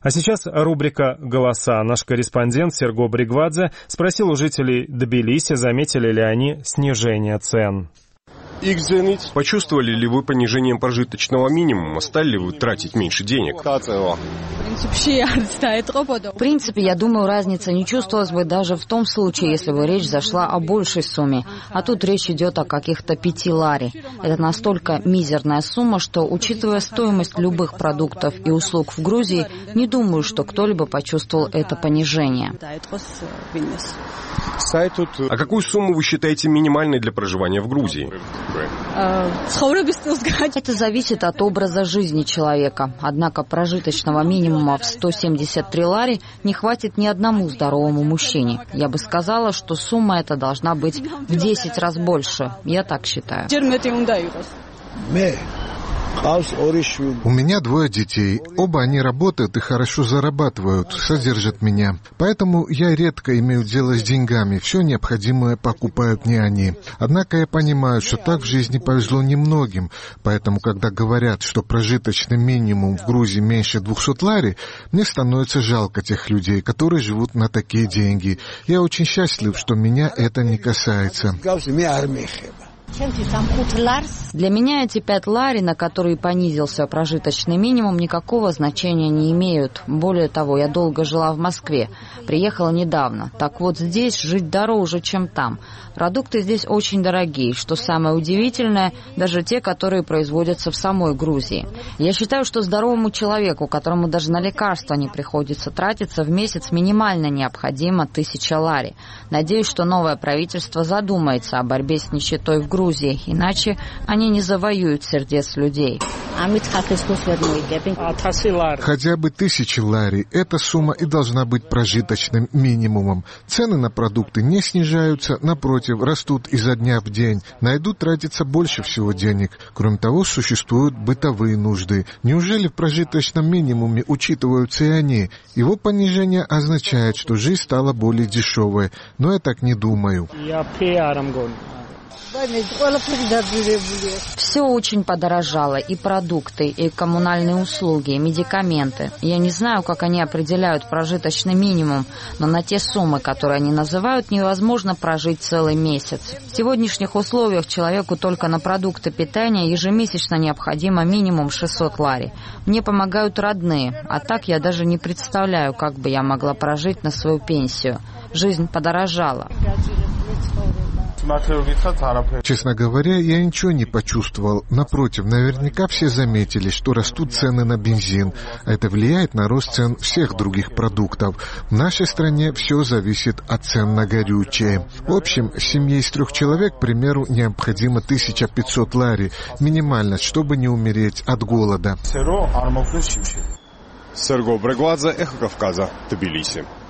А сейчас рубрика «Голоса». Наш корреспондент Серго Бригвадзе спросил у жителей Тбилиси, заметили ли они снижение цен. Почувствовали ли вы понижением прожиточного минимума? Стали ли вы тратить меньше денег? В принципе, я думаю, разница не чувствовалась бы даже в том случае, если бы речь зашла о большей сумме. А тут речь идет о каких-то 5 лари. Это настолько мизерная сумма, что, учитывая стоимость любых продуктов и услуг в Грузии, не думаю, что кто-либо почувствовал это понижение. А какую сумму вы считаете минимальной для проживания в Грузии? Это зависит от образа жизни человека. Однако прожиточного минимума в 173 лари не хватит ни одному здоровому мужчине. Я бы сказала, что сумма эта должна быть в 10 раз больше. Я так считаю. У меня 2 детей. Оба они работают и хорошо зарабатывают, содержат меня. Поэтому я редко имею дело с деньгами. Все необходимое покупают не они. Однако я понимаю, что так в жизни повезло немногим. Поэтому, когда говорят, что прожиточный минимум в Грузии меньше 200 лари, мне становится жалко тех людей, которые живут на такие деньги. Я очень счастлив, что меня это не касается. Для меня эти 5 лари, на которые понизился прожиточный минимум, никакого значения не имеют. Более того, я долго жила в Москве, приехала недавно. Так вот, здесь жить дороже, чем там. Продукты здесь очень дорогие, что самое удивительное, даже те, которые производятся в самой Грузии. Я считаю, что здоровому человеку, которому даже на лекарства не приходится тратиться, в месяц минимально необходимо 1000 лари. Надеюсь, что новое правительство задумается о борьбе с нищетой в Грузии, иначе они не завоюют сердец людей. Хотя бы 1000 лари. Эта сумма и должна быть прожиточным минимумом. Цены на продукты не снижаются, напротив, растут изо дня в день. На еду тратится больше всего денег. Кроме того, существуют бытовые нужды. Неужели в прожиточном минимуме учитываются и они? Его понижение означает, что жизнь стала более дешевой. Но я так не думаю. Все очень подорожало, и продукты, и коммунальные услуги, и медикаменты. Я не знаю, как они определяют прожиточный минимум, но на те суммы, которые они называют, невозможно прожить целый месяц. В сегодняшних условиях человеку только на продукты питания ежемесячно необходимо минимум 600 лари. Мне помогают родные, а так я даже не представляю, как бы я могла прожить на свою пенсию. Жизнь подорожала. Честно говоря, я ничего не почувствовал. Напротив, наверняка все заметили, что растут цены на бензин. Это влияет на рост цен всех других продуктов. В нашей стране все зависит от цен на горючее. В общем, семье из 3 человек, к примеру, необходимо 1500 лари. Минимально, чтобы не умереть от голода. Серго Бригвадзе, Эхо Кавказа, Тбилиси.